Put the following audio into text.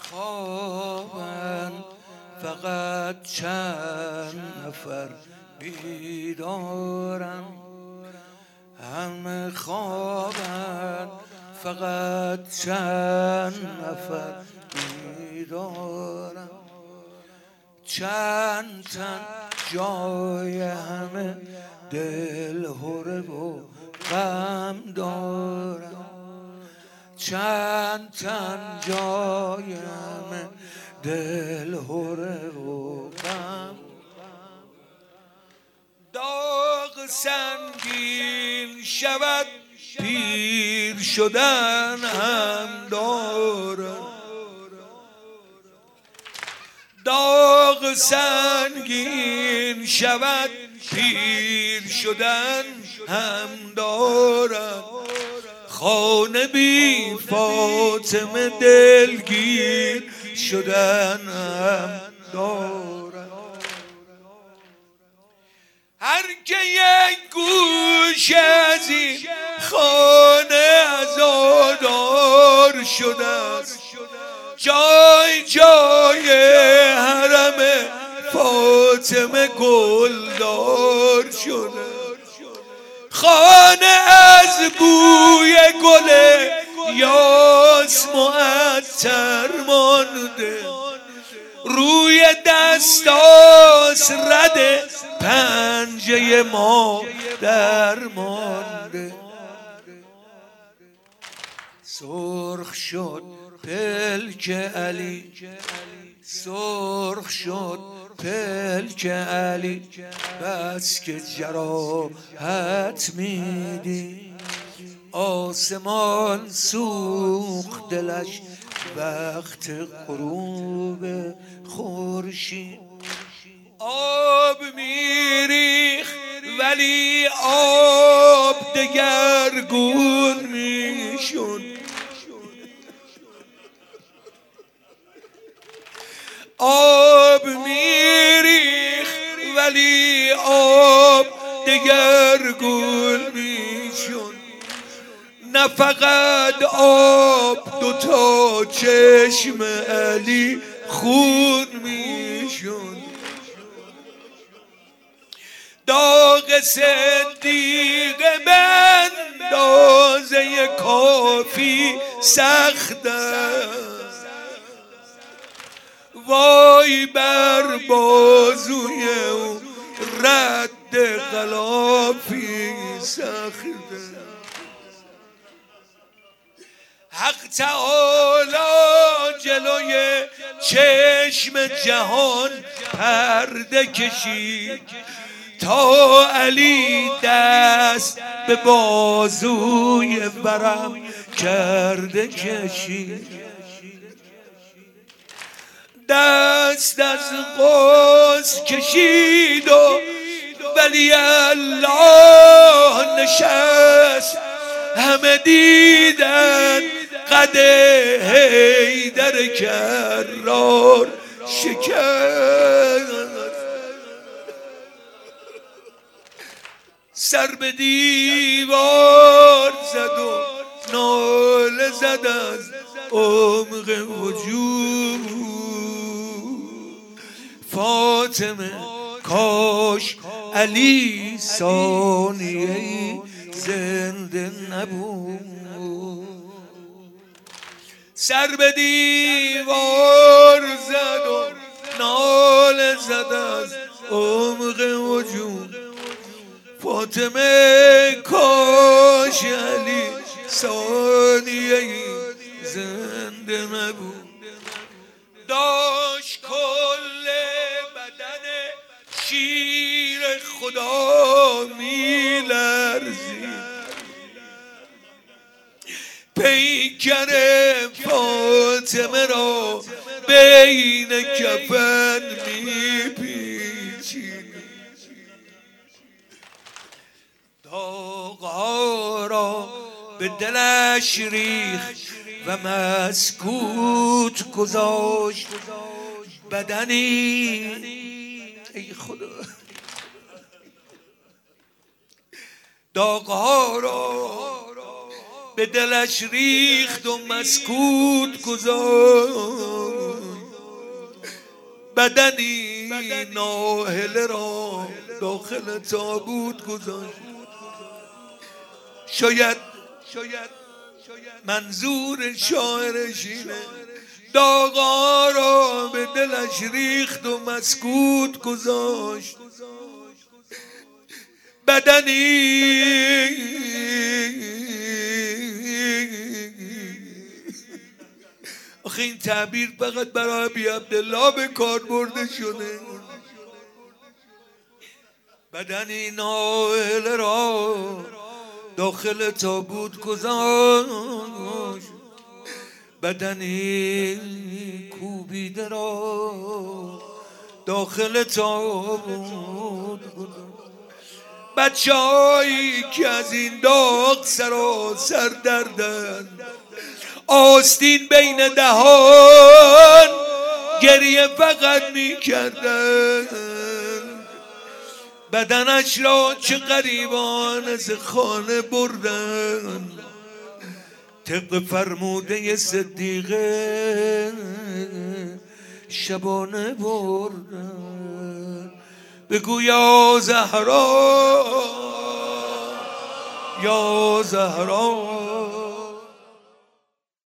خوابند فقط چند نفر بیدارن، همه خوابند فقط چند نفر بیدارن، چند تن جای همه دلهره و غم دارن، چند تن جای همه دلهره و غم. داغ سنگین شود پیر شدن هم دارن، داغ سنگین شود پیر شدن هم دارن، خانه بی فاطمه دلگیر شدن هم دارن. هر که یک گوش از این خانه عزادار شده است، جای جای حرم فاطمه گلدار شده، خانه از بوی گل یاس معطر مانده، روی دستاس رد پنجه ما در مانده. سرخ شد پلک علی، سرخ شد پلک علی، بس که جراحت میدی، آسمان سوخت دلش وقت غروب خورشید. آب میریخ ولی آب دگرگون میشد، آب میریخ ولی آب دگرگون میشد، نه فقط آب دوتا چشم علی خون میشد. داغ صدیق به اندازه کافی سخت است، وای بر بازوی او رد غلافی سخت است. حق تعالی جلوی چشم جهان پرده کشید تا علی دست به بازوی ورم کرده کشید، دست از قوس کشید و ولی الله نشست، همه دیدن قد حیدر کرار شکست، سر به دیوار زد و ناله زد از عمق وجود. فاطمه کاش علی ثانیه‌ای زنده نبود، سر به دیوار زد و ناله زد از عمق وجود. فاطمه کاش علی ثانیه‌ای زنده نبود، داشت کل بدن شیر خدا میلرزید، پیکر فاطمه را بین کفن میپیچید، داغ‌ها را به دلش ریخت و مسکوت گذاشت، بدنی ای خدا داغ‌ها را به دلش ریخت و مسکوت گذاشت، بدنی ناهله را داخل تابوت گذاشت. شاید منظور شاعرش اینه داغا را به دلش ریخت و مسکوت گذاشت. بدنی آخه این تعبیر فقط برای ابی عبدالله به کار برده شده. بدنی ناهله را داخل تابوت گذاشت. بدنی کوبیده را داخل تابوت گذاشت. بچه‌هایی که از این داغ سراسر دردن، آستین بین دهان گریه فقط می‌کردن. بدنش را چه غریبان از خانه بردن، طبق فرموده صدیقه شبانه بردن. بگو یا زهرا یا زهرا